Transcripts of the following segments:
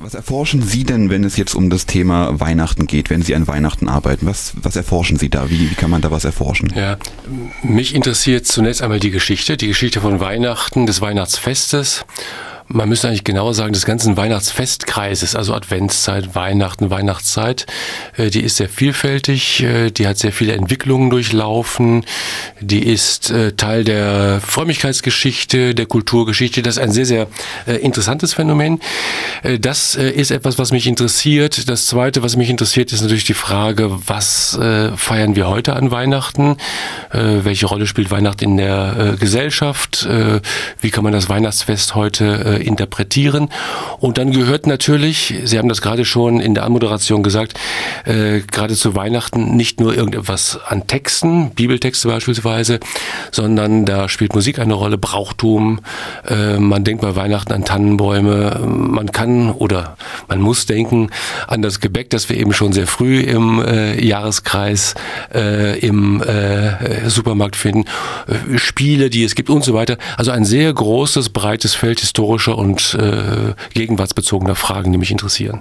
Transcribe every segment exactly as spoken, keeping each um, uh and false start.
Was erforschen Sie denn, wenn es jetzt um das Thema Weihnachten geht, wenn Sie an Weihnachten arbeiten? Was, was erforschen Sie da? Wie, wie kann man da was erforschen? Ja, mich interessiert zunächst einmal die Geschichte, die Geschichte von Weihnachten, des Weihnachtsfestes. Man müsste eigentlich genauer sagen, des ganzen Weihnachtsfestkreises, also Adventszeit, Weihnachten, Weihnachtszeit, die ist sehr vielfältig, die hat sehr viele Entwicklungen durchlaufen, die ist Teil der Frömmigkeitsgeschichte, der Kulturgeschichte. Das ist ein sehr, sehr interessantes Phänomen. Das ist etwas, was mich interessiert. Das Zweite, was mich interessiert, ist natürlich die Frage, was feiern wir heute an Weihnachten? Welche Rolle spielt Weihnachten in der Gesellschaft? Wie kann man das Weihnachtsfest heute interpretieren? Und dann gehört natürlich, Sie haben das gerade schon in der Anmoderation gesagt, äh, gerade zu Weihnachten nicht nur irgendetwas an Texten, Bibeltexte beispielsweise, sondern da spielt Musik eine Rolle, Brauchtum, äh, man denkt bei Weihnachten an Tannenbäume, man kann oder man muss denken an das Gebäck, das wir eben schon sehr früh im äh, Jahreskreis äh, im äh, Supermarkt finden, äh, Spiele, die es gibt und so weiter. Also ein sehr großes, breites Feld historischer und äh, gegenwartsbezogener Fragen, die mich interessieren.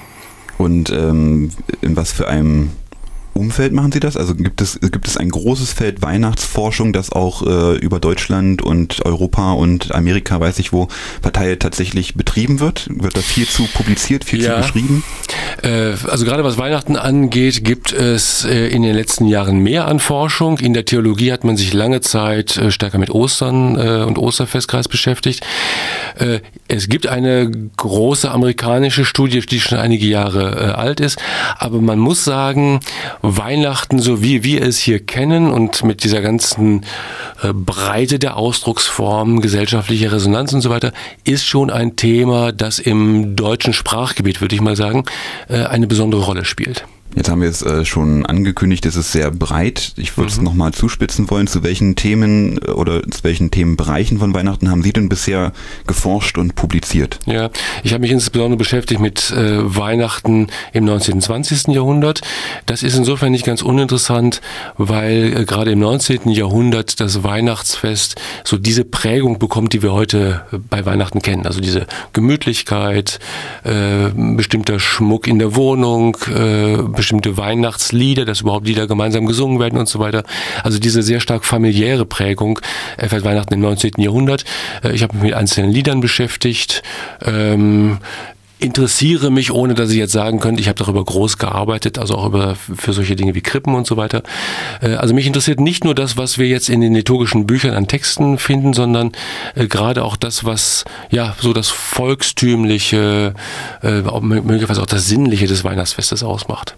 Und ähm, in was für einem Umfeld machen Sie das? Also gibt es, gibt es ein großes Feld Weihnachtsforschung, das auch äh, über Deutschland und Europa und Amerika, weiß ich wo, verteilt tatsächlich betrieben wird? Wird da viel zu publiziert, viel ja. zu geschrieben? Äh, also gerade was Weihnachten angeht, gibt es äh, in den letzten Jahren mehr an Forschung. In der Theologie hat man sich lange Zeit äh, stärker mit Ostern äh, und Osterfestkreis beschäftigt. Äh, es gibt eine große amerikanische Studie, die schon einige Jahre äh, alt ist, aber man muss sagen, Weihnachten, so wie wir es hier kennen und mit dieser ganzen äh, Breite der Ausdrucksformen, gesellschaftliche Resonanz und so weiter, ist schon ein Thema, das im deutschen Sprachgebiet, würde ich mal sagen, äh, eine besondere Rolle spielt. Jetzt haben wir es äh, schon angekündigt, es ist sehr breit. Ich würde es Mhm. nochmal zuspitzen wollen. Zu welchen Themen oder zu welchen Themenbereichen von Weihnachten haben Sie denn bisher geforscht und publiziert? Ja, ich habe mich insbesondere beschäftigt mit äh, Weihnachten im neunzehnten, zwanzigsten Jahrhundert. Das ist insofern nicht ganz uninteressant, weil äh, gerade im neunzehnten Jahrhundert das Weihnachtsfest so diese Prägung bekommt, die wir heute äh, bei Weihnachten kennen. Also diese Gemütlichkeit, äh, bestimmter Schmuck in der Wohnung, äh, bestimmte Weihnachtslieder, dass überhaupt Lieder gemeinsam gesungen werden und so weiter. Also diese sehr stark familiäre Prägung erfährt Weihnachten im neunzehnten Jahrhundert. Äh, ich habe mich mit einzelnen Liedern beschäftigt, ähm, interessiere mich, ohne dass ich jetzt sagen könnte, ich habe darüber groß gearbeitet, also auch über für solche Dinge wie Krippen und so weiter. Äh, also mich interessiert nicht nur das, was wir jetzt in den liturgischen Büchern an Texten finden, sondern äh, gerade auch das, was ja so das Volkstümliche, äh, auch, möglicherweise auch das Sinnliche des Weihnachtsfestes ausmacht.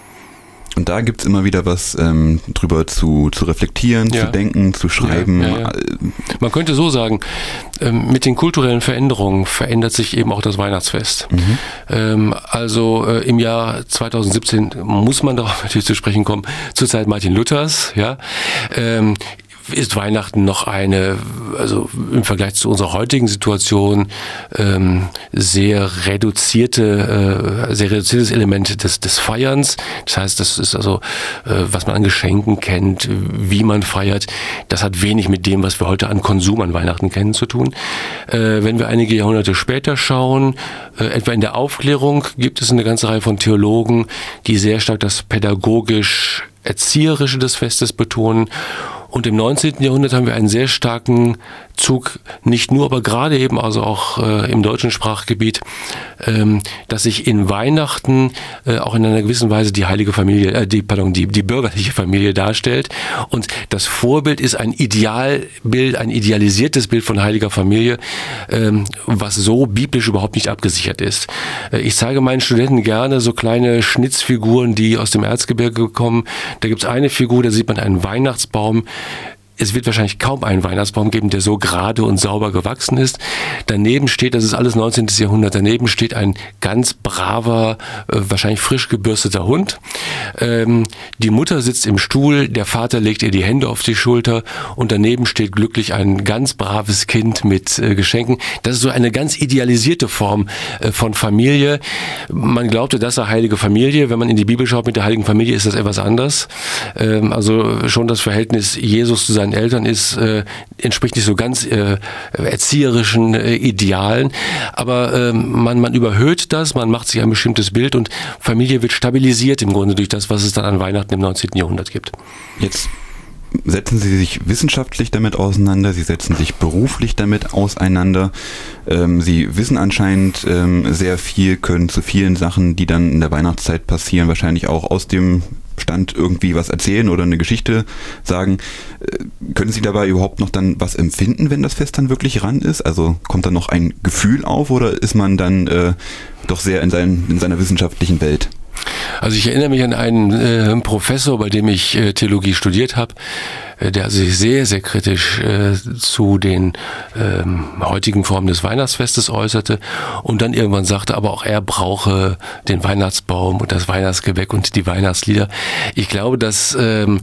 Und da gibt es immer wieder was ähm, drüber zu, zu reflektieren, Ja. zu denken, zu schreiben. Ja, ja, ja. Man könnte so sagen, ähm, mit den kulturellen Veränderungen verändert sich eben auch das Weihnachtsfest. Mhm. Ähm, also äh, im Jahr zweitausendsiebzehn muss man darauf natürlich zu sprechen kommen, zur Zeit Martin Luthers, ja, ähm, ist Weihnachten noch eine, also im Vergleich zu unserer heutigen Situation, ähm, sehr reduzierte, äh, sehr reduziertes Element des, des Feierns. Das heißt, das ist also, äh, was man an Geschenken kennt, wie man feiert. Das hat wenig mit dem, was wir heute an Konsum an Weihnachten kennen, zu tun. Äh, wenn wir einige Jahrhunderte später schauen, äh, etwa in der Aufklärung gibt es eine ganze Reihe von Theologen, die sehr stark das pädagogisch-erzieherische des Festes betonen. Und im neunzehnten Jahrhundert haben wir einen sehr starken Zug, nicht nur, aber gerade eben also auch äh, im deutschen Sprachgebiet, ähm, dass sich in Weihnachten äh, auch in einer gewissen Weise die heilige Familie, äh, die, pardon, die, die bürgerliche Familie darstellt. Und das Vorbild ist ein Idealbild, ein idealisiertes Bild von heiliger Familie, ähm, was so biblisch überhaupt nicht abgesichert ist. Äh, ich zeige meinen Studenten gerne so kleine Schnitzfiguren, die aus dem Erzgebirge kommen. Da gibt es eine Figur, da sieht man einen Weihnachtsbaum. Es wird wahrscheinlich kaum einen Weihnachtsbaum geben, der so gerade und sauber gewachsen ist. Daneben steht, das ist alles neunzehnten. Jahrhundert, daneben steht ein ganz braver, äh, wahrscheinlich frisch gebürsteter Hund. Ähm, die Mutter sitzt im Stuhl, der Vater legt ihr die Hände auf die Schulter und daneben steht glücklich ein ganz braves Kind mit äh, Geschenken. Das ist so eine ganz idealisierte Form äh, von Familie. Man glaubte, das sei heilige Familie. Wenn man in die Bibel schaut mit der heiligen Familie, ist das etwas anders. Ähm, also schon das Verhältnis Jesus zu seinem seinen Eltern ist, äh, entspricht nicht so ganz äh, erzieherischen äh, Idealen, aber äh, man, man überhöht das, man macht sich ein bestimmtes Bild und Familie wird stabilisiert im Grunde durch das, was es dann an Weihnachten im neunzehnten Jahrhundert gibt. Jetzt setzen Sie sich wissenschaftlich damit auseinander, Sie setzen sich beruflich damit auseinander. Ähm, Sie wissen anscheinend ähm, sehr viel, können zu vielen Sachen, die dann in der Weihnachtszeit passieren, wahrscheinlich auch aus dem Stand irgendwie was erzählen oder eine Geschichte sagen. Äh, können Sie dabei überhaupt noch dann was empfinden, wenn das Fest dann wirklich ran ist? Also kommt da noch ein Gefühl auf oder ist man dann äh, doch sehr in, seinen, in seiner wissenschaftlichen Welt? Also ich erinnere mich an einen äh, Professor, bei dem ich äh, Theologie studiert habe, äh, der sich sehr, sehr kritisch äh, zu den ähm, heutigen Formen des Weihnachtsfestes äußerte und dann irgendwann sagte, aber auch er brauche den Weihnachtsbaum und das Weihnachtsgebäck und die Weihnachtslieder. Ich glaube, das ähm,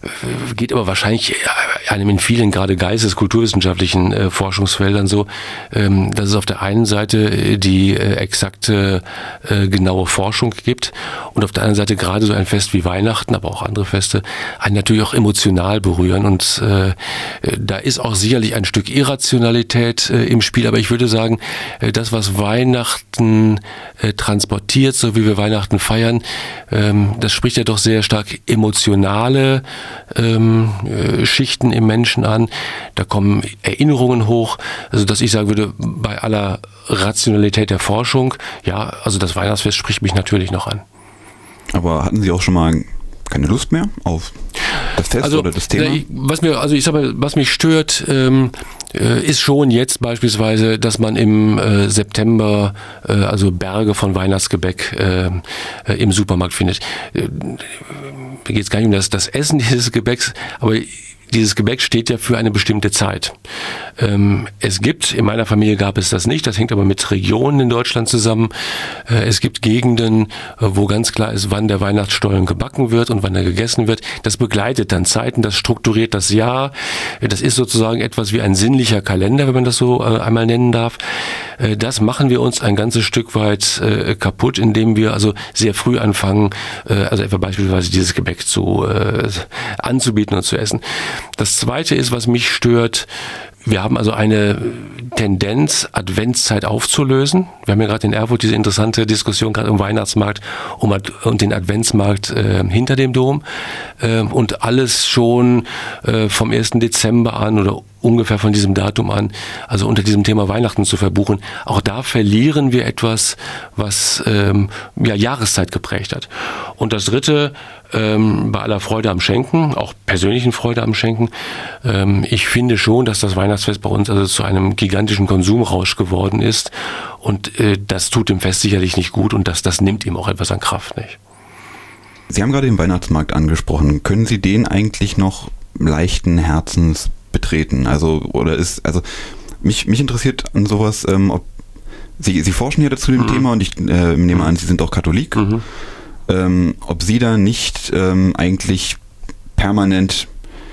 geht aber wahrscheinlich einem in vielen gerade geistes-, kulturwissenschaftlichen äh, Forschungsfeldern so, ähm, dass es auf der einen Seite die äh, exakte, äh, genaue Forschung gibt und auf der anderen Seite gerade so ein Fest wie Weihnachten, aber auch andere Feste, einen natürlich auch emotional berühren und äh, da ist auch sicherlich ein Stück Irrationalität äh, im Spiel, aber ich würde sagen, äh, das, was Weihnachten äh, transportiert, so wie wir Weihnachten feiern, ähm, das spricht ja doch sehr stark emotionale ähm, äh, Schichten im Menschen an, da kommen Erinnerungen hoch, also dass ich sagen würde, bei aller Rationalität der Forschung, ja, also das Weihnachtsfest spricht mich natürlich noch an. Aber hatten Sie auch schon mal keine Lust mehr auf das Fest also, oder das Thema? Ich, was mir, also ich sag mal, was mich stört, ähm, äh, ist schon jetzt beispielsweise, dass man im äh, September äh, also Berge von Weihnachtsgebäck äh, äh, im Supermarkt findet. Äh, mir geht es gar nicht um das, das Essen dieses Gebäcks, aber dieses Gebäck steht ja für eine bestimmte Zeit. Ähm, es gibt, in meiner Familie gab es das nicht, das hängt aber mit Regionen in Deutschland zusammen. Äh, es gibt Gegenden, äh, wo ganz klar ist, wann der Weihnachtsstollen gebacken wird und wann er gegessen wird. Das begleitet dann Zeiten, das strukturiert das Jahr. Äh, das ist sozusagen etwas wie ein sinnlicher Kalender, wenn man das so äh, einmal nennen darf. Äh, das machen wir uns ein ganzes Stück weit äh, kaputt, indem wir also sehr früh anfangen, äh, also etwa beispielsweise dieses Gebäck zu, äh, anzubieten und zu essen. Das Zweite ist, was mich stört, wir haben also eine Tendenz, Adventszeit aufzulösen. Wir haben ja gerade in Erfurt diese interessante Diskussion gerade um Weihnachtsmarkt um, und den Adventsmarkt äh, hinter dem Dom. Äh, und alles schon äh, vom ersten Dezember an oder ungefähr von diesem Datum an, also unter diesem Thema Weihnachten zu verbuchen. Auch da verlieren wir etwas, was ähm, ja, Jahreszeit geprägt hat. Und das Dritte, ähm, bei aller Freude am Schenken, auch persönlichen Freude am Schenken, ähm, ich finde schon, dass das Weihnachtsfest bei uns also zu einem gigantischen Konsumrausch geworden ist und äh, das tut dem Fest sicherlich nicht gut und das, das nimmt ihm auch etwas an Kraft, nicht? Sie haben gerade den Weihnachtsmarkt angesprochen. Können Sie den eigentlich noch leichten Herzens betreten? Also, oder ist, also, mich, mich interessiert an sowas, ähm, ob, Sie, Sie forschen ja dazu dem mhm. Thema und ich äh, nehme an, Sie sind auch Katholik. Mhm. Ähm, ob Sie da nicht ähm, eigentlich permanent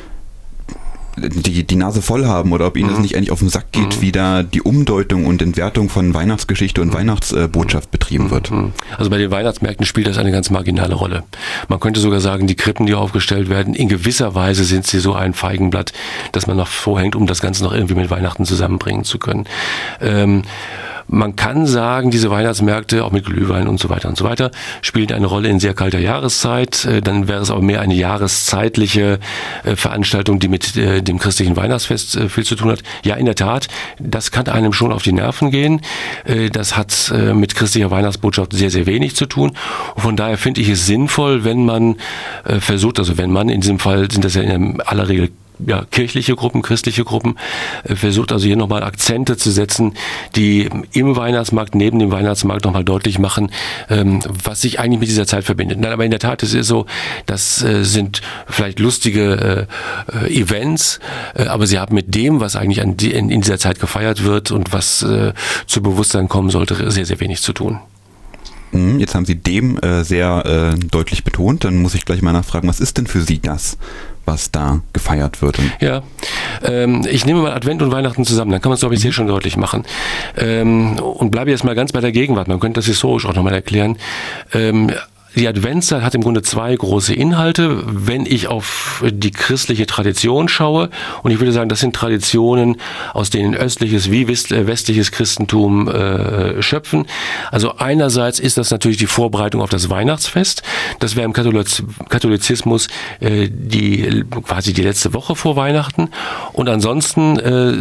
die, die Nase voll haben oder ob Ihnen mhm. das nicht eigentlich auf den Sack geht, mhm. wie da die Umdeutung und Entwertung von Weihnachtsgeschichte und mhm. Weihnachtsbotschaft betrieben wird. Also bei den Weihnachtsmärkten spielt das eine ganz marginale Rolle. Man könnte sogar sagen, die Krippen, die aufgestellt werden, in gewisser Weise sind sie so ein Feigenblatt, dass man noch vorhängt, um das Ganze noch irgendwie mit Weihnachten zusammenbringen zu können. Ähm, Man kann sagen, diese Weihnachtsmärkte, auch mit Glühwein und so weiter und so weiter, spielen eine Rolle in sehr kalter Jahreszeit. Dann wäre es aber mehr eine jahreszeitliche Veranstaltung, die mit dem christlichen Weihnachtsfest viel zu tun hat. Ja, in der Tat, das kann einem schon auf die Nerven gehen. Das hat mit christlicher Weihnachtsbotschaft sehr, sehr wenig zu tun. Und von daher finde ich es sinnvoll, wenn man versucht, also wenn man, in diesem Fall sind das ja in aller Regel ja, kirchliche Gruppen, christliche Gruppen, äh, versucht also hier nochmal Akzente zu setzen, die im Weihnachtsmarkt, neben dem Weihnachtsmarkt nochmal deutlich machen, ähm, was sich eigentlich mit dieser Zeit verbindet. Nein, aber in der Tat, es ist so, das äh, sind vielleicht lustige äh, äh, Events, äh, aber sie haben mit dem, was eigentlich an die, in, in dieser Zeit gefeiert wird und was äh, zu Bewusstsein kommen sollte, sehr, sehr wenig zu tun. Jetzt haben Sie dem äh, sehr äh, deutlich betont, dann muss ich gleich mal nachfragen, was ist denn für Sie das, was da gefeiert wird? Ja, ähm, ich nehme mal Advent und Weihnachten zusammen, dann kann man es, glaube ich, hier schon deutlich machen. Ähm, und bleibe jetzt mal ganz bei der Gegenwart, man könnte das historisch auch nochmal erklären. Ähm, die Adventszeit hat im Grunde zwei große Inhalte. Wenn ich auf die christliche Tradition schaue, und ich würde sagen, das sind Traditionen, aus denen östliches wie westliches Christentum äh, schöpfen. Also einerseits ist das natürlich die Vorbereitung auf das Weihnachtsfest. Das wäre im Katholiz- Katholizismus äh, die quasi die letzte Woche vor Weihnachten. Und ansonsten äh,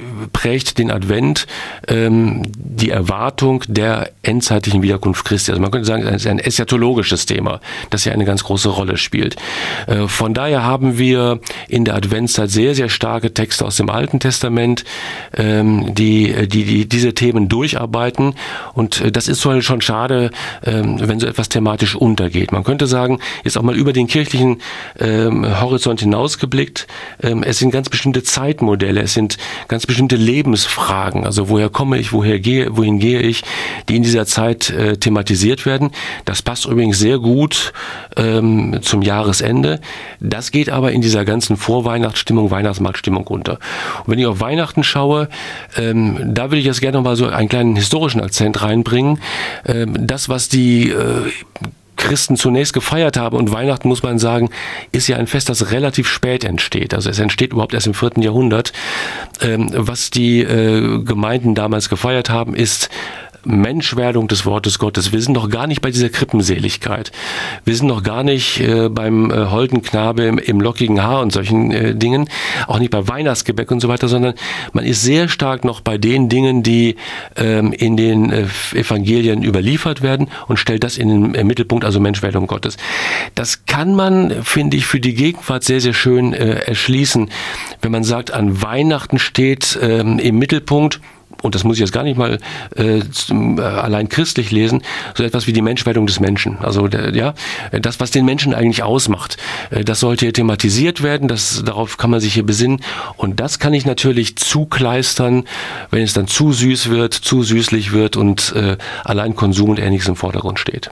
prägt den Advent ähm, die Erwartung der endzeitlichen Wiederkunft Christi. Also man könnte sagen, es ist ein eschatologisches Thema, das hier eine ganz große Rolle spielt. Von daher haben wir in der Adventszeit sehr, sehr starke Texte aus dem Alten Testament, die, die, die diese Themen durcharbeiten. Und das ist schon schade, wenn so etwas thematisch untergeht. Man könnte sagen, jetzt auch mal über den kirchlichen Horizont hinausgeblickt, es sind ganz bestimmte Zeitmodelle, es sind ganz bestimmte Lebensfragen. Also woher komme ich, woher gehe, wohin gehe ich, die in dieser Zeit thematisiert werden. Das passt übrigens sehr gut ähm, zum Jahresende. Das geht aber in dieser ganzen Vorweihnachtsstimmung, Weihnachtsmarktstimmung unter. Und wenn ich auf Weihnachten schaue, ähm, da würde ich jetzt gerne noch mal so einen kleinen historischen Akzent reinbringen. Ähm, das, was die äh, Christen zunächst gefeiert haben, und Weihnachten, muss man sagen, ist ja ein Fest, das relativ spät entsteht. Also es entsteht überhaupt erst im vierten Jahrhundert. Ähm, was die äh, Gemeinden damals gefeiert haben, ist Menschwerdung des Wortes Gottes. Wir sind noch gar nicht bei dieser Krippenseligkeit. Wir sind noch gar nicht äh, beim äh, holden Knabe im, im lockigen Haar und solchen äh, Dingen, auch nicht bei Weihnachtsgebäck und so weiter, sondern man ist sehr stark noch bei den Dingen, die ähm, in den äh, Evangelien überliefert werden, und stellt das in den äh, Mittelpunkt, also Menschwerdung Gottes. Das kann man, finde ich, für die Gegenwart sehr, sehr schön äh, erschließen, wenn man sagt, an Weihnachten steht ähm, im Mittelpunkt, und das muss ich jetzt gar nicht mal äh, zum, äh, allein christlich lesen, so etwas wie die Menschwerdung des Menschen. Also der, ja, das, was den Menschen eigentlich ausmacht, äh, das sollte hier thematisiert werden, das, darauf kann man sich hier besinnen. Und das kann ich natürlich zukleistern, wenn es dann zu süß wird, zu süßlich wird und äh, allein Konsum und Ähnliches im Vordergrund steht.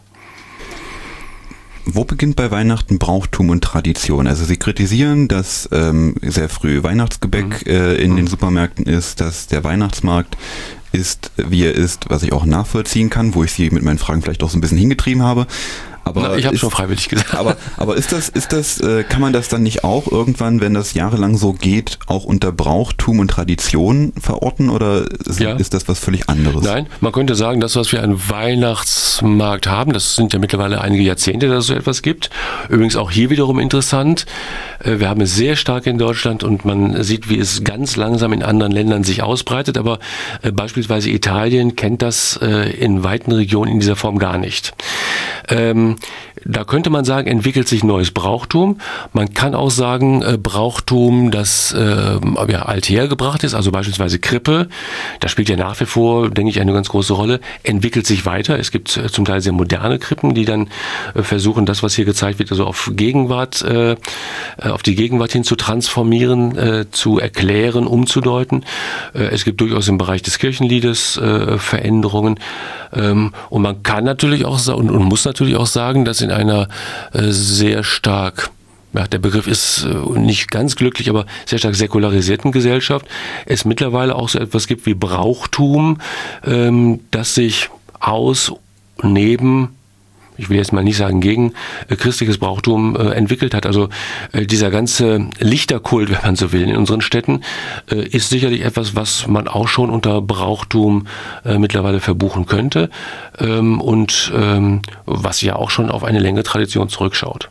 Wo beginnt bei Weihnachten Brauchtum und Tradition? Also Sie kritisieren, dass ähm, sehr früh Weihnachtsgebäck mhm. äh, in mhm. den Supermärkten ist, dass der Weihnachtsmarkt ist, wie er ist, was ich auch nachvollziehen kann, wo ich Sie mit meinen Fragen vielleicht auch so ein bisschen hingetrieben habe. Aber Na, ich habe schon freiwillig gesagt. Aber, aber ist das, ist das, äh, kann man das dann nicht auch irgendwann, wenn das jahrelang so geht, auch unter Brauchtum und Tradition verorten, oder ist, ja. ist das was völlig anderes? Nein, man könnte sagen, das, was wir an Weihnachtsmarkt haben, das sind ja mittlerweile einige Jahrzehnte, dass es so etwas gibt. Übrigens auch hier wiederum interessant. Wir haben es sehr stark in Deutschland, und man sieht, wie es ganz langsam in anderen Ländern sich ausbreitet, aber äh, beispielsweise Italien kennt das äh, in weiten Regionen in dieser Form gar nicht. Ähm, da könnte man sagen, entwickelt sich neues Brauchtum. Man kann auch sagen, äh, Brauchtum, das äh, ja, althergebracht ist, also beispielsweise Krippe, das spielt ja nach wie vor, denke ich, eine ganz große Rolle, entwickelt sich weiter. Es gibt äh, zum Teil sehr moderne Krippen, die dann äh, versuchen, das, was hier gezeigt wird, also auf Gegenwart, äh, auf die Gegenwart hin zu transformieren, äh, zu erklären, umzudeuten. Äh, es gibt durchaus im Bereich des Kirchenliedes äh, Veränderungen. Ähm, und man kann natürlich auch und, und muss natürlich auch sagen, dass in einer äh, sehr stark, ja, der Begriff ist äh, nicht ganz glücklich, aber sehr stark säkularisierten Gesellschaft es mittlerweile auch so etwas gibt wie Brauchtum, ähm, das sich aus, neben, ich will jetzt mal nicht sagen gegen äh, christliches Brauchtum äh, entwickelt hat. Also äh, dieser ganze Lichterkult, wenn man so will, in unseren Städten, äh, ist sicherlich etwas, was man auch schon unter Brauchtum äh, mittlerweile verbuchen könnte, ähm, und ähm, was ja auch schon auf eine längere Tradition zurückschaut.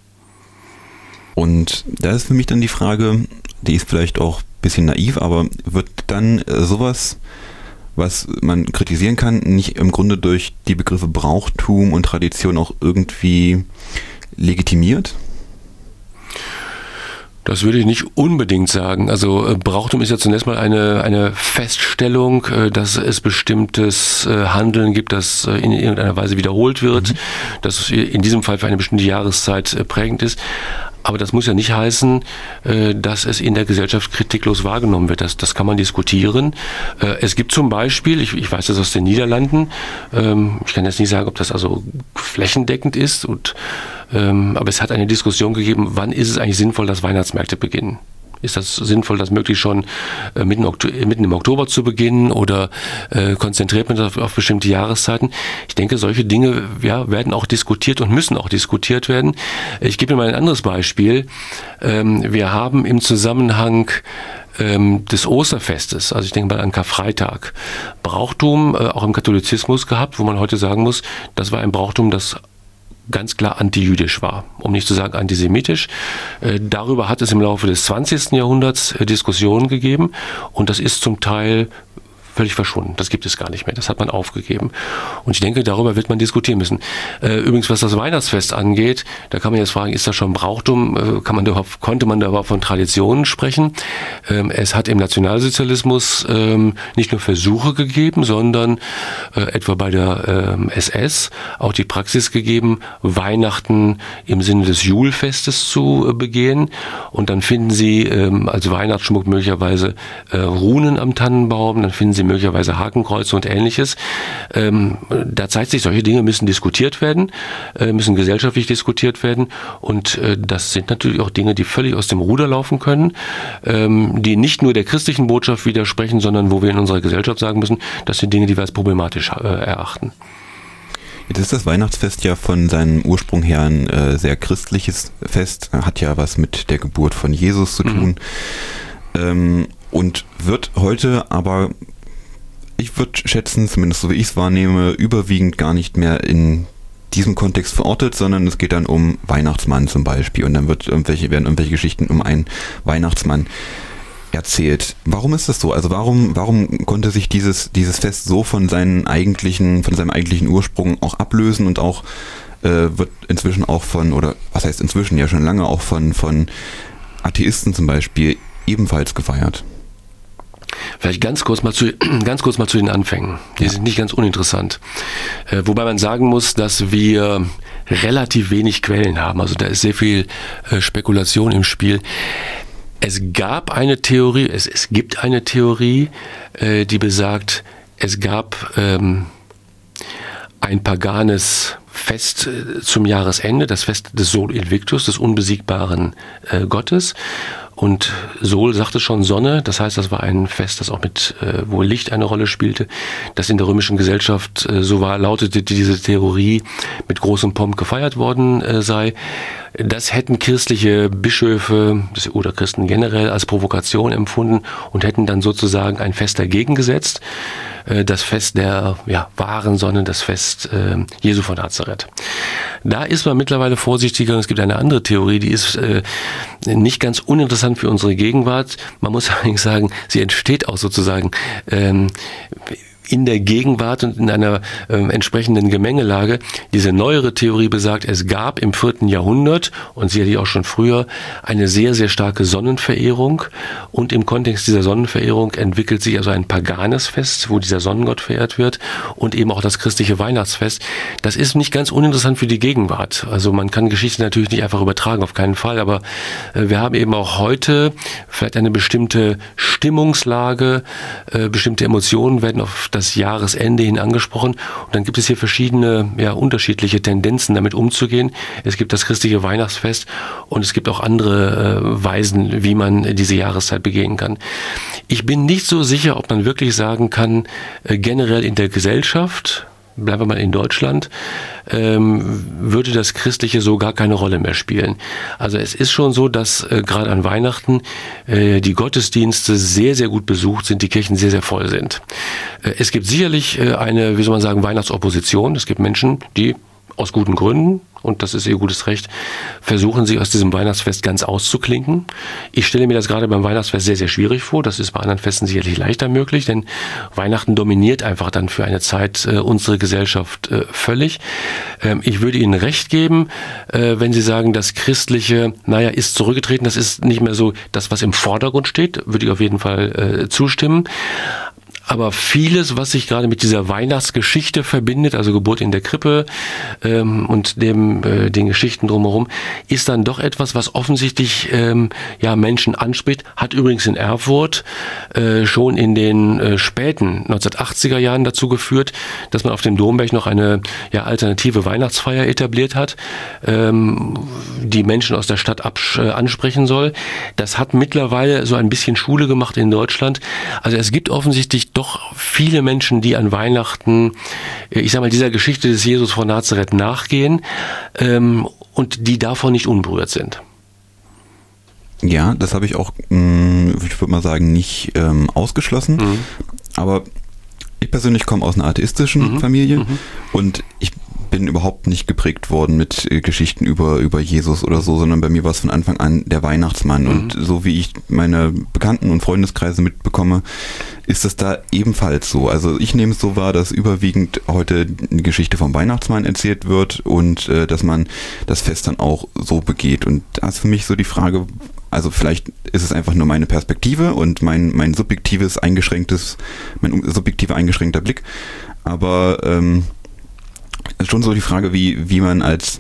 Und da ist für mich dann die Frage, die ist vielleicht auch ein bisschen naiv, aber wird dann äh, sowas, was man kritisieren kann, nicht im Grunde durch die Begriffe Brauchtum und Tradition auch irgendwie legitimiert? Das würde ich nicht unbedingt sagen. Also äh, Brauchtum ist ja zunächst mal eine, eine Feststellung, äh, dass es bestimmtes äh, Handeln gibt, das äh, in irgendeiner Weise wiederholt wird, mhm. das in diesem Fall für eine bestimmte Jahreszeit äh, prägend ist. Aber das muss ja nicht heißen, dass es in der Gesellschaft kritiklos wahrgenommen wird. Das, das kann man diskutieren. Es gibt zum Beispiel, ich, ich weiß das aus den Niederlanden, ich kann jetzt nicht sagen, ob das also flächendeckend ist, und, aber es hat eine Diskussion gegeben, wann ist es eigentlich sinnvoll, dass Weihnachtsmärkte beginnen. Ist das sinnvoll, das möglichst schon äh, mitten, mitten im Oktober zu beginnen oder äh, konzentriert man das auf, auf bestimmte Jahreszeiten? Ich denke, solche Dinge ja, werden auch diskutiert und müssen auch diskutiert werden. Ich gebe Ihnen mal ein anderes Beispiel. Ähm, wir haben im Zusammenhang ähm, des Osterfestes, also ich denke mal an Karfreitag, Brauchtum äh, auch im Katholizismus gehabt, wo man heute sagen muss, das war ein Brauchtum, das ganz klar antijüdisch war, um nicht zu sagen antisemitisch. Äh, darüber hat es im Laufe des zwanzigsten Jahrhunderts äh, Diskussionen gegeben und das ist zum Teil völlig verschwunden. Das gibt es gar nicht mehr. Das hat man aufgegeben. Und ich denke, darüber wird man diskutieren müssen. Äh, übrigens, was das Weihnachtsfest angeht, da kann man jetzt fragen, ist das schon Brauchtum? Äh, kann man da überhaupt, konnte man da überhaupt von Traditionen sprechen? Ähm, es hat im Nationalsozialismus ähm, nicht nur Versuche gegeben, sondern äh, etwa bei der ähm, S S auch die Praxis gegeben, Weihnachten im Sinne des Julfestes zu äh, begehen. Und dann finden Sie ähm, als Weihnachtsschmuck möglicherweise äh, Runen am Tannenbaum, dann finden Sie möglicherweise Hakenkreuze und Ähnliches. Ähm, da zeigt sich, solche Dinge müssen diskutiert werden, äh, müssen gesellschaftlich diskutiert werden und äh, das sind natürlich auch Dinge, die völlig aus dem Ruder laufen können, ähm, die nicht nur der christlichen Botschaft widersprechen, sondern wo wir in unserer Gesellschaft sagen müssen, das sind Dinge, die wir als problematisch äh, erachten. Jetzt ist das Weihnachtsfest ja von seinem Ursprung her ein äh, sehr christliches Fest, hat ja was mit der Geburt von Jesus zu tun mhm. ähm, und wird heute aber, ich würde schätzen, zumindest so wie ich es wahrnehme, überwiegend gar nicht mehr in diesem Kontext verortet, sondern es geht dann um Weihnachtsmann zum Beispiel und dann wird irgendwelche, werden irgendwelche Geschichten um einen Weihnachtsmann erzählt. Warum ist das so? Also warum, warum konnte sich dieses, dieses Fest so von seinen eigentlichen, von seinem eigentlichen Ursprung auch ablösen und auch äh, wird inzwischen auch von, oder was heißt inzwischen ja schon lange auch von, von Atheisten zum Beispiel ebenfalls gefeiert? Vielleicht ganz kurz mal zu, ganz kurz mal zu den Anfängen. Die ja. sind nicht ganz uninteressant. Äh, wobei man sagen muss, dass wir relativ wenig Quellen haben. Also da ist sehr viel äh, Spekulation im Spiel. Es gab eine Theorie, es, es gibt eine Theorie, äh, die besagt, es gab ähm, ein paganes Fest äh, zum Jahresende, das Fest des Sol Invictus, des unbesiegbaren äh, Gottes. Und Sol sagte schon Sonne, das heißt, das war ein Fest, das auch mit, äh, wo Licht eine Rolle spielte, das in der römischen Gesellschaft, äh, so war, lautete diese Theorie, mit großem Pomp gefeiert worden äh, sei. Das hätten christliche Bischöfe oder Christen generell als Provokation empfunden und hätten dann sozusagen ein Fest dagegen gesetzt. Das Fest der ja, wahren Sonne, das Fest äh, Jesu von Nazareth. Da ist man mittlerweile vorsichtiger und es gibt eine andere Theorie, die ist äh, nicht ganz uninteressant für unsere Gegenwart. Man muss allerdings sagen, sie entsteht auch sozusagen ähm, in der Gegenwart und in einer äh, entsprechenden Gemengelage. Diese neuere Theorie besagt, es gab im vierten Jahrhundert und sicherlich auch schon früher eine sehr, sehr starke Sonnenverehrung und im Kontext dieser Sonnenverehrung entwickelt sich also ein paganes Fest, wo dieser Sonnengott verehrt wird und eben auch das christliche Weihnachtsfest. Das ist nicht ganz uninteressant für die Gegenwart. Also man kann Geschichte natürlich nicht einfach übertragen, auf keinen Fall, aber äh, wir haben eben auch heute vielleicht eine bestimmte Stimmungslage, äh, bestimmte Emotionen werden auf das Jahresende hin angesprochen und dann gibt es hier verschiedene, ja, unterschiedliche Tendenzen damit umzugehen. Es gibt das christliche Weihnachtsfest und es gibt auch andere äh, Weisen, wie man diese Jahreszeit begehen kann. Ich bin nicht so sicher, ob man wirklich sagen kann, äh, generell in der Gesellschaft, bleiben wir mal in Deutschland, ähm, würde das Christliche so gar keine Rolle mehr spielen. Also es ist schon so, dass äh, gerade an Weihnachten äh, die Gottesdienste sehr, sehr gut besucht sind, die Kirchen sehr, sehr voll sind. Äh, es gibt sicherlich äh, eine, wie soll man sagen, Weihnachtsopposition. Es gibt Menschen, die aus guten Gründen, und das ist ihr gutes Recht, versuchen sich aus diesem Weihnachtsfest ganz auszuklinken. Ich stelle mir das gerade beim Weihnachtsfest sehr, sehr schwierig vor. Das ist bei anderen Festen sicherlich leichter möglich, denn Weihnachten dominiert einfach dann für eine Zeit äh, unsere Gesellschaft äh, völlig. Ähm, ich würde Ihnen recht geben, äh, wenn Sie sagen, das Christliche, naja, ist zurückgetreten, das ist nicht mehr so das, was im Vordergrund steht, würde ich auf jeden Fall äh, zustimmen. Aber vieles, was sich gerade mit dieser Weihnachtsgeschichte verbindet, also Geburt in der Krippe ähm, und dem, äh, den Geschichten drumherum, ist dann doch etwas, was offensichtlich ähm, ja, Menschen anspricht. Hat übrigens in Erfurt äh, schon in den äh, späten neunzehnhundertachtziger Jahren dazu geführt, dass man auf dem Domberg noch eine ja, alternative Weihnachtsfeier etabliert hat, ähm, die Menschen aus der Stadt absch- äh, ansprechen soll. Das hat mittlerweile so ein bisschen Schule gemacht in Deutschland. Also es gibt offensichtlich doch viele Menschen, die an Weihnachten, ich sag mal, dieser Geschichte des Jesus von Nazareth nachgehen ähm, und die davon nicht unberührt sind. Ja, das habe ich auch, mh, ich würde mal sagen, nicht ähm, ausgeschlossen. Mhm. Aber ich persönlich komme aus einer atheistischen mhm. Familie mhm. und ich bin überhaupt nicht geprägt worden mit äh, Geschichten über, über Jesus oder so, sondern bei mir war es von Anfang an der Weihnachtsmann. Mhm. Und so wie ich meine Bekannten- und Freundeskreise mitbekomme, ist das da ebenfalls so. Also ich nehme es so wahr, dass überwiegend heute eine Geschichte vom Weihnachtsmann erzählt wird und äh, dass man das Fest dann auch so begeht. Und da ist für mich so die Frage, also vielleicht ist es einfach nur meine Perspektive und mein, mein subjektives, eingeschränktes, mein subjektiver eingeschränkter Blick, aber ähm, ist schon so die Frage, wie, wie man als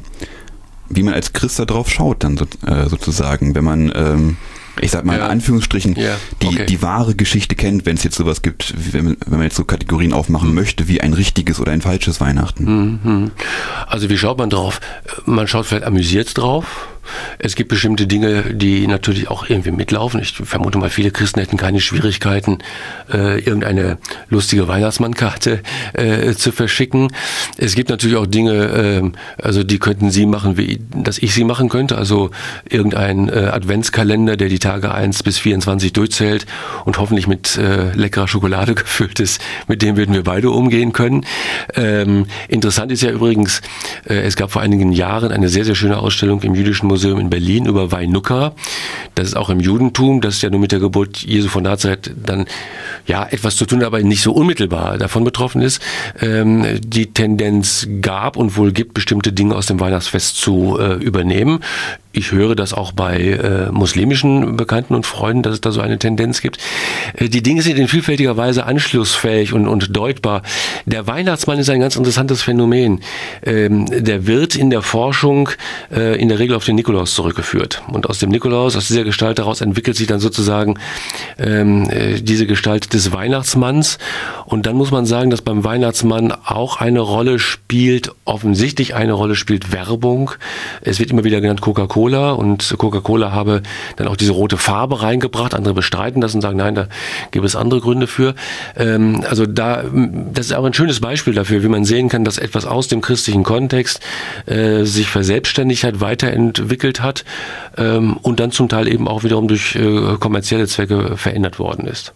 wie man als Christ da drauf schaut, dann so, äh, sozusagen, wenn man, ähm, ich sag mal ja. in Anführungsstrichen, ja. die, okay. die wahre Geschichte kennt, wenn es jetzt sowas gibt, wenn, wenn man jetzt so Kategorien aufmachen mhm. möchte, wie ein richtiges oder ein falsches Weihnachten. Mhm. Also wie schaut man drauf? Man schaut vielleicht amüsiert drauf. Es gibt bestimmte Dinge, die natürlich auch irgendwie mitlaufen. Ich vermute mal, viele Christen hätten keine Schwierigkeiten, äh, irgendeine lustige Weihnachtsmannkarte äh, zu verschicken. Es gibt natürlich auch Dinge, äh, also die könnten Sie machen, wie dass ich sie machen könnte. Also irgendein äh, Adventskalender, der die Tage eins bis vierundzwanzig durchzählt und hoffentlich mit äh, leckerer Schokolade gefüllt ist. Mit dem würden wir beide umgehen können. Ähm, interessant ist ja übrigens, äh, es gab vor einigen Jahren eine sehr, sehr schöne Ausstellung im Jüdischen Museum in Berlin über Weinukka. Das ist auch im Judentum, das ist ja nur mit der Geburt Jesu von Nazareth dann ja etwas zu tun, aber nicht so unmittelbar davon betroffen ist. Ähm, die Tendenz gab und wohl gibt, bestimmte Dinge aus dem Weihnachtsfest zu äh, übernehmen. Ich höre das auch bei äh, muslimischen Bekannten und Freunden, dass es da so eine Tendenz gibt. Äh, die Dinge sind in vielfältiger Weise anschlussfähig und, und deutbar. Der Weihnachtsmann ist ein ganz interessantes Phänomen. Ähm, der wird in der Forschung äh, in der Regel auf den Nikolaus zurückgeführt. Und aus dem Nikolaus, aus dieser Gestalt heraus entwickelt sich dann sozusagen ähm, äh, diese Gestalt des Weihnachtsmanns. Und dann muss man sagen, dass beim Weihnachtsmann auch eine Rolle spielt, offensichtlich eine Rolle spielt Werbung. Es wird immer wieder genannt Coca-Cola. Und Coca-Cola habe dann auch diese rote Farbe reingebracht. Andere bestreiten das und sagen, nein, da gibt es andere Gründe für. Ähm, also da, das ist auch ein schönes Beispiel dafür, wie man sehen kann, dass etwas aus dem christlichen Kontext äh, sich verselbstständigt hat, weiterentwickelt hat ähm, und dann zum Teil eben auch wiederum durch äh, kommerzielle Zwecke verändert worden ist.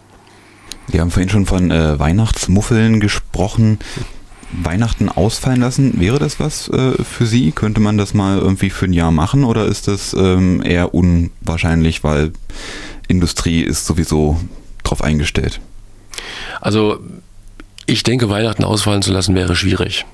Wir haben vorhin schon von äh, Weihnachtsmuffeln gesprochen. Weihnachten ausfallen lassen, wäre das was äh, für Sie? Könnte man das mal irgendwie für ein Jahr machen oder ist das ähm, eher unwahrscheinlich, weil Industrie ist sowieso drauf eingestellt? Also ich denke, Weihnachten ausfallen zu lassen wäre schwierig.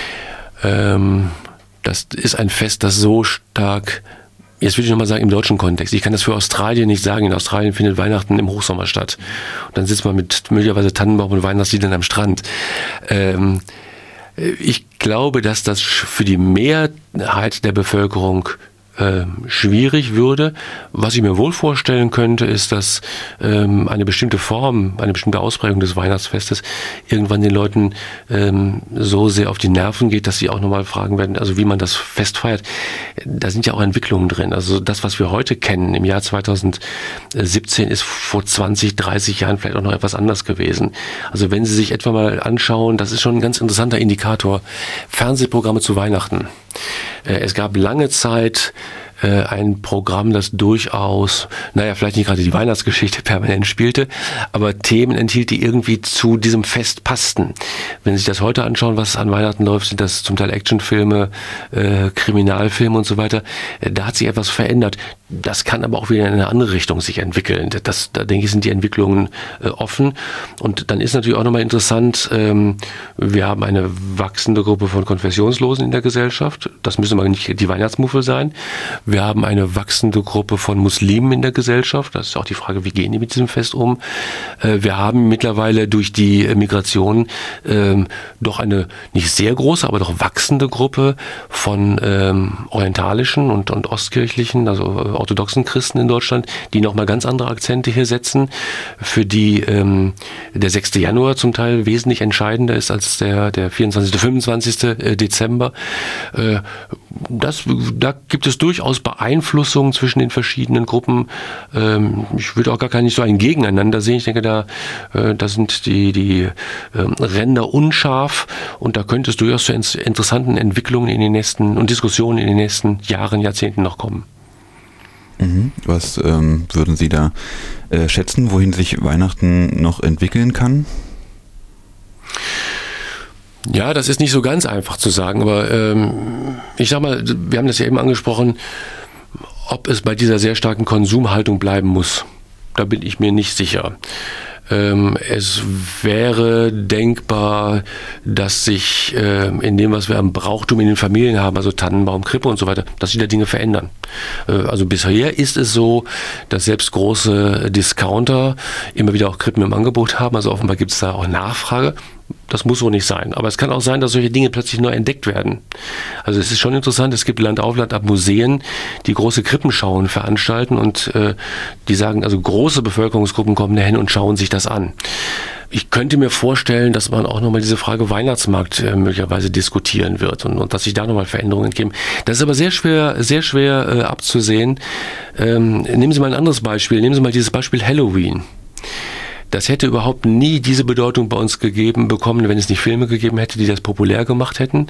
Ähm, das ist ein Fest, das so stark, jetzt würde ich nochmal sagen, im deutschen Kontext. Ich kann das für Australien nicht sagen. In Australien findet Weihnachten im Hochsommer statt. Und dann sitzt man mit möglicherweise Tannenbaum und Weihnachtsliedern am Strand. Ähm, ich glaube, dass das für die Mehrheit der Bevölkerung äh, schwierig würde. Was ich mir wohl vorstellen könnte, ist, dass ähm, eine bestimmte Form, eine bestimmte Ausprägung des Weihnachtsfestes irgendwann den Leuten ähm, so sehr auf die Nerven geht, dass sie auch nochmal fragen werden, also wie man das Fest feiert. Da sind ja auch Entwicklungen drin. Also das, was wir heute kennen im Jahr zweitausendsiebzehn, ist vor zwanzig, dreißig Jahren vielleicht auch noch etwas anders gewesen. Also wenn Sie sich etwa mal anschauen, das ist schon ein ganz interessanter Indikator, Fernsehprogramme zu Weihnachten. Es gab lange Zeit äh, ein Programm, das durchaus, naja, vielleicht nicht gerade die Weihnachtsgeschichte permanent spielte, aber Themen enthielt, die irgendwie zu diesem Fest passten. Wenn Sie sich das heute anschauen, was an Weihnachten läuft, sind das zum Teil Actionfilme, äh, Kriminalfilme und so weiter. Äh, da hat sich etwas verändert. Das kann aber auch wieder in eine andere Richtung sich entwickeln. Das, da denke ich, sind die Entwicklungen äh, offen. Und dann ist natürlich auch nochmal interessant, ähm, wir haben eine wachsende Gruppe von Konfessionslosen in der Gesellschaft. Das müssen aber nicht die Weihnachtsmuffel sein. Wir haben eine wachsende Gruppe von Muslimen in der Gesellschaft. Das ist auch die Frage, wie gehen die mit diesem Fest um? Wir haben mittlerweile durch die Migration ähm, doch eine nicht sehr große, aber doch wachsende Gruppe von ähm, orientalischen und, und ostkirchlichen, also orthodoxen Christen in Deutschland, die nochmal ganz andere Akzente hier setzen, für die ähm, der sechste Januar zum Teil wesentlich entscheidender ist als der, der vierundzwanzigste, fünfundzwanzigste Dezember. Äh, das, da gibt es durchaus Beeinflussungen zwischen den verschiedenen Gruppen. Ähm, ich würde auch gar nicht so ein Gegeneinander sehen. Ich denke, da, äh, da sind die, die äh, Ränder unscharf und da könnte es durchaus zu interessanten Entwicklungen in den nächsten und Diskussionen in den nächsten Jahren, Jahrzehnten noch kommen. Mhm. Was ähm, würden Sie da äh, schätzen, wohin sich Weihnachten noch entwickeln kann? Ja, das ist nicht so ganz einfach zu sagen, aber ähm, ich sag mal, wir haben das ja eben angesprochen, ob es bei dieser sehr starken Konsumhaltung bleiben muss, da bin ich mir nicht sicher. Ähm, es wäre denkbar, dass sich äh, in dem, was wir am Brauchtum in den Familien haben, also Tannenbaum, Krippe und so weiter, dass sich da Dinge verändern. Äh, also bisher ist es so, dass selbst große Discounter immer wieder auch Krippen im Angebot haben, also offenbar gibt es da auch Nachfrage. Das muss so nicht sein. Aber es kann auch sein, dass solche Dinge plötzlich neu entdeckt werden. Also es ist schon interessant, es gibt Land auf Land ab Museen, die große Krippenschauen veranstalten und äh, die sagen, also große Bevölkerungsgruppen kommen dahin und schauen sich das an. Ich könnte mir vorstellen, dass man auch nochmal diese Frage Weihnachtsmarkt äh, möglicherweise diskutieren wird und, und dass sich da nochmal Veränderungen geben. Das ist aber sehr schwer, sehr schwer äh, abzusehen. Ähm, nehmen Sie mal ein anderes Beispiel. Nehmen Sie mal dieses Beispiel Halloween. Das hätte überhaupt nie diese Bedeutung bei uns gegeben bekommen, wenn es nicht Filme gegeben hätte, die das populär gemacht hätten.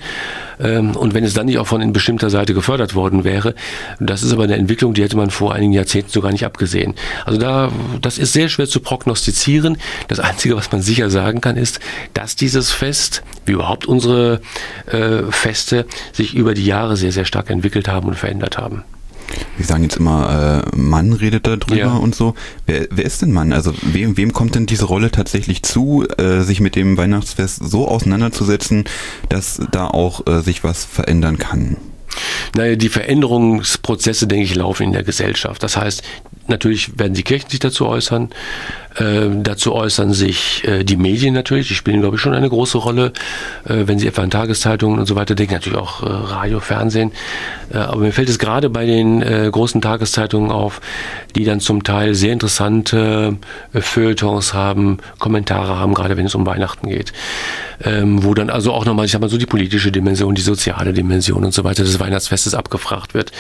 Und wenn es dann nicht auch von in bestimmter Seite gefördert worden wäre. Das ist aber eine Entwicklung, die hätte man vor einigen Jahrzehnten sogar nicht abgesehen. Also da, das ist sehr schwer zu prognostizieren. Das Einzige, was man sicher sagen kann, ist, dass dieses Fest, wie überhaupt unsere äh, Feste, sich über die Jahre sehr, sehr stark entwickelt haben und verändert haben. Sie sagen jetzt immer, äh, Mann redet da drüber ja. und so. Wer, wer ist denn Mann? Also wem, wem kommt denn diese Rolle tatsächlich zu, äh, sich mit dem Weihnachtsfest so auseinanderzusetzen, dass da auch äh, sich was verändern kann? Naja, die Veränderungsprozesse, denke ich, laufen in der Gesellschaft. Das heißt, natürlich werden die Kirchen sich dazu äußern. Äh, dazu äußern sich äh, die Medien natürlich, die spielen, glaube ich, schon eine große Rolle, äh, wenn Sie etwa an Tageszeitungen und so weiter denken, natürlich auch äh, Radio, Fernsehen. Äh, aber mir fällt es gerade bei den äh, großen Tageszeitungen auf, die dann zum Teil sehr interessante äh, Feuilletons haben, Kommentare haben, gerade wenn es um Weihnachten geht. Ähm, wo dann also auch nochmal, ich sag mal so, die politische Dimension, die soziale Dimension und so weiter des Weihnachtsfestes abgefragt wird.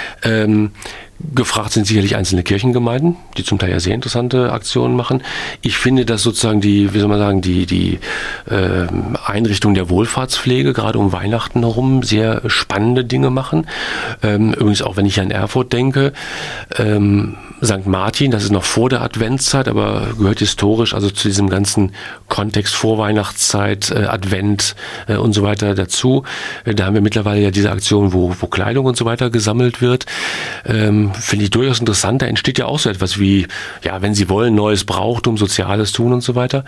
Ähm, Gefragt sind sicherlich einzelne Kirchengemeinden, die zum Teil ja sehr interessante Aktionen machen. Ich finde, dass sozusagen die, wie soll man sagen, die, die äh, Einrichtungen der Wohlfahrtspflege gerade um Weihnachten herum sehr spannende Dinge machen. Ähm, übrigens auch, wenn ich an Erfurt denke, ähm, Sankt Martin, das ist noch vor der Adventszeit, aber gehört historisch also zu diesem ganzen Kontext Vorweihnachtszeit, äh, Advent äh, und so weiter dazu. Äh, da haben wir mittlerweile ja diese Aktion, wo, wo Kleidung und so weiter gesammelt wird. Ähm, Finde ich durchaus interessant. Da entsteht ja auch so etwas wie, ja, wenn Sie wollen, neues Brauchtum, soziales Tun und so weiter.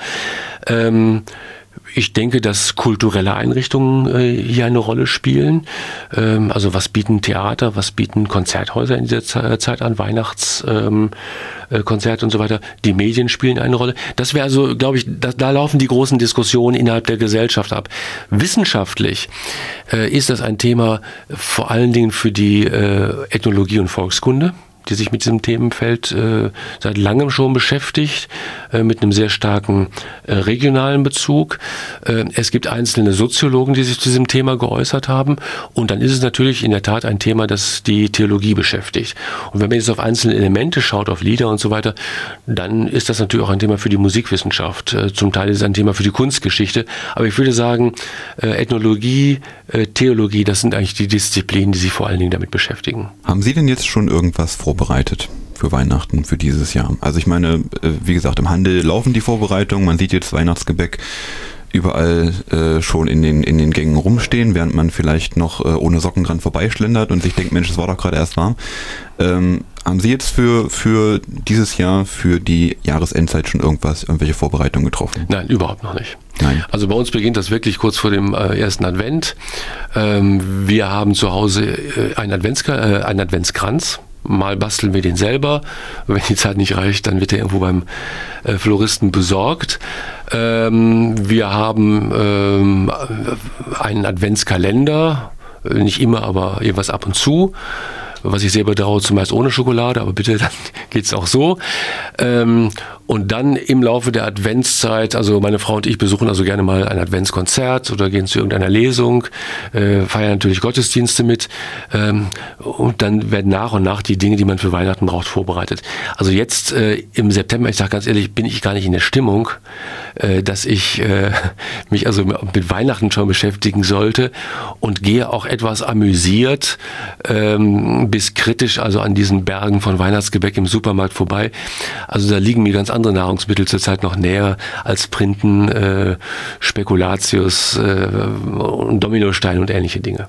Ähm, ich denke, dass kulturelle Einrichtungen äh, hier eine Rolle spielen. Ähm, also was bieten Theater, was bieten Konzerthäuser in dieser Z- Zeit an, Weihnachtskonzerte ähm, äh, und so weiter. Die Medien spielen eine Rolle. Das wäre also, glaube ich, da, da laufen die großen Diskussionen innerhalb der Gesellschaft ab. Wissenschaftlich äh, ist das ein Thema vor allen Dingen für die äh, Ethnologie und Volkskunde, die sich mit diesem Themenfeld äh, seit langem schon beschäftigt, äh, mit einem sehr starken äh, regionalen Bezug. Äh, es gibt einzelne Soziologen, die sich zu diesem Thema geäußert haben. Und dann ist es natürlich in der Tat ein Thema, das die Theologie beschäftigt. Und wenn man jetzt auf einzelne Elemente schaut, auf Lieder und so weiter, dann ist das natürlich auch ein Thema für die Musikwissenschaft. Äh, zum Teil ist es ein Thema für die Kunstgeschichte. Aber ich würde sagen, äh, Ethnologie, äh, Theologie, das sind eigentlich die Disziplinen, die sich vor allen Dingen damit beschäftigen. Haben Sie denn jetzt schon irgendwas vor vorbereitet für Weihnachten, für dieses Jahr? Also ich meine, wie gesagt, im Handel laufen die Vorbereitungen, man sieht jetzt Weihnachtsgebäck überall äh, schon in den, in den Gängen rumstehen, während man vielleicht noch äh, ohne Socken dran vorbeischlendert und sich denkt, Mensch, es war doch gerade erst warm. Ähm, Haben Sie jetzt für, für dieses Jahr, für die Jahresendzeit schon irgendwas, irgendwelche Vorbereitungen getroffen? Nein, überhaupt noch nicht. Nein. Also bei uns beginnt das wirklich kurz vor dem äh, ersten Advent. Ähm, wir haben zu Hause äh, einen, Adventska- äh, einen Adventskranz. Mal basteln wir den selber. Wenn die Zeit nicht reicht, dann wird er irgendwo beim äh, Floristen besorgt. Ähm, wir haben ähm, einen Adventskalender. Nicht immer, aber jeweils ab und zu. Was ich sehr bedauere, zumeist ohne Schokolade, aber bitte, dann geht's auch so. Ähm, und dann im Laufe der Adventszeit, also meine Frau und ich besuchen also gerne mal ein Adventskonzert oder gehen zu irgendeiner Lesung, äh, feiern natürlich Gottesdienste mit. Ähm, und dann werden nach und nach die Dinge, die man für Weihnachten braucht, vorbereitet. Also jetzt äh, im September, ich sage ganz ehrlich, bin ich gar nicht in der Stimmung, äh, dass ich äh, mich also mit Weihnachten schon beschäftigen sollte und gehe auch etwas amüsiert ähm, bis kritisch also an diesen Bergen von Weihnachtsgebäck im Supermarkt vorbei. Also da liegen mir ganz andere Nahrungsmittel zurzeit noch näher als Printen, äh, Spekulatius äh, und Dominosteine und ähnliche Dinge.